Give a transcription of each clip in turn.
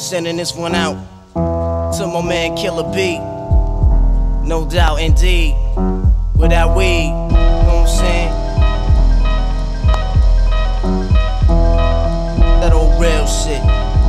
sending this one out to my man Killer B. No doubt, indeed. With that weed, you know what I'm saying? That old real shit.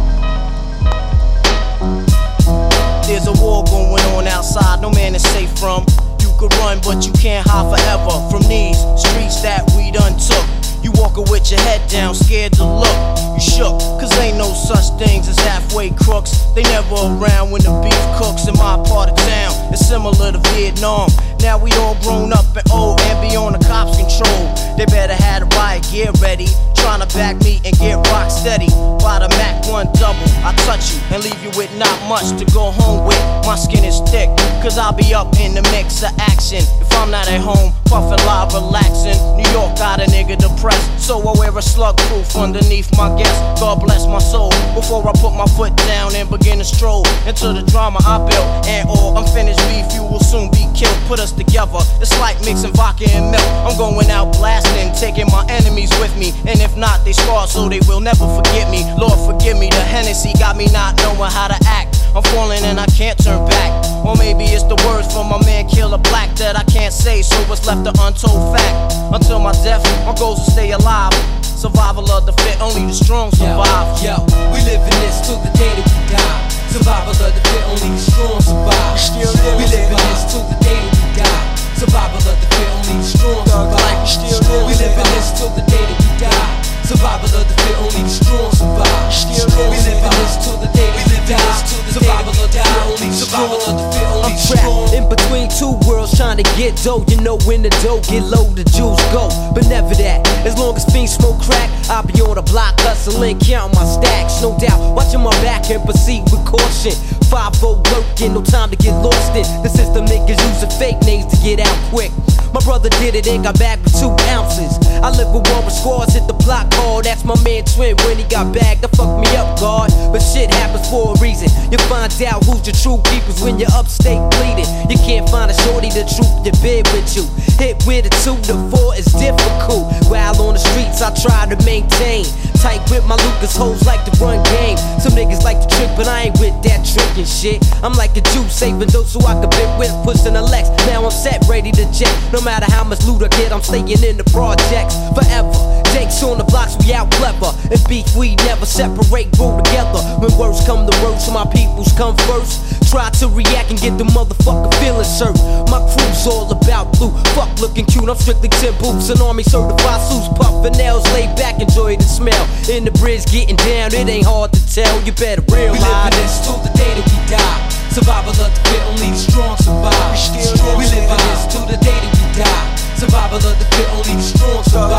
There's a war going on outside, no man is safe from. You could run, but you can't hide forever from these streets that we done took. You walking with your head down, scared to look. You shook, cause ain't no such things as halfway crooks. They never around when the beef cooks in my part of town. It's similar to Vietnam. Now we all grown up and old and be on the cops' control. They better have the riot gear ready, trying to back me and get rock steady. By the Mac 1 double, I touch you and leave you with not much to go home with. My skin is thick, cause I'll be up in the mix of action. If I'm not at home, puffin' live, relaxing. New York got a nigga depressed, so I wear a slug proof underneath my guest. God bless my soul, before I put my foot down and begin to stroll into the drama I built. And all unfinished beef, you will soon be killed. Put us together, it's like mixing vodka and milk. I'm going out blasting, taking my enemies with me. And if not, they scarred so they will never forget me. Lord forgive me, the Hennessy got me not knowing how to act. I'm falling and I can't turn back. Or maybe it's the words from my man Killer Black that I can't say, so it's left an untold fact. Until my death, my goals will stay alive. Survival of the fit, only the strong survive. Yo, we live in this till the day that we die. Survival of the fit, only the strong survive. We live in this till the day that we die. Survival of the fit, only the strong survive. We live in this till the day that we die. Survival of the fit, only the strong survive. We live in this till the day that we die. Survival of the fit, only the strong. I'm trapped in between two worlds trying to get dough. You know when the dough get low, the jewels go. But never that. As long as fiends smoke crack, I'll be on the block hustling, counting my stacks. No doubt, watching my back and proceed with caution. 5-0 working, no time to get lost in. The system niggas using fake names to get out quick. My brother did it and got back with 2 ounces. I live with one with scores, hit the block hard. That's my man Twin when he got bagged. That fucked me up, God. But shit happens for a reason. You find out who's your true keepers when you're upstate bleeding. You can't find a shorty to troop your bed with you. Hit with a 2 to 4 is difficult. While on the streets I try to maintain. Tight with my Lucas, hoes like to run game. Some niggas like to trick, but I ain't with that trickin' shit. I'm like a Jew, saving those so I can bit with, pushing a Lex. Now I'm set, ready to jet. No matter how much loot I get, I'm staying in the projects forever. Jakes on the blocks, we out clever. And beef, we never separate, roll together. When words come to words, my peoples come first. Try to react and get the motherfucker feeling served. My crew's all about blue, fuck looking cute. I'm strictly 10 boots, an army certified suits, puffin' nails, laid back, enjoy the smell. In the bridge, getting down, it ain't hard to tell. You better realize we live in this till the day that we die. Survival of the fit, only the strong survive. We live in this till the day that we die. Survival of the fit, only the strong survive.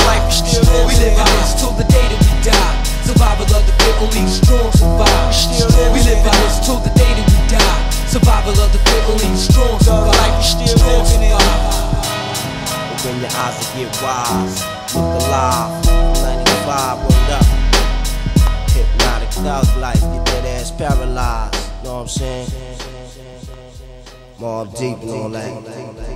We live in this till the day that we die. Survival of the fit, only the strong survive. We live in this till the day that we die. Survival of the fit, only the strong survive. Open your eyes and get wise. Look alive. 95, word up. Hypnotic thug life, get that ass paralyzed. Know what I'm saying? Mob deep and all that.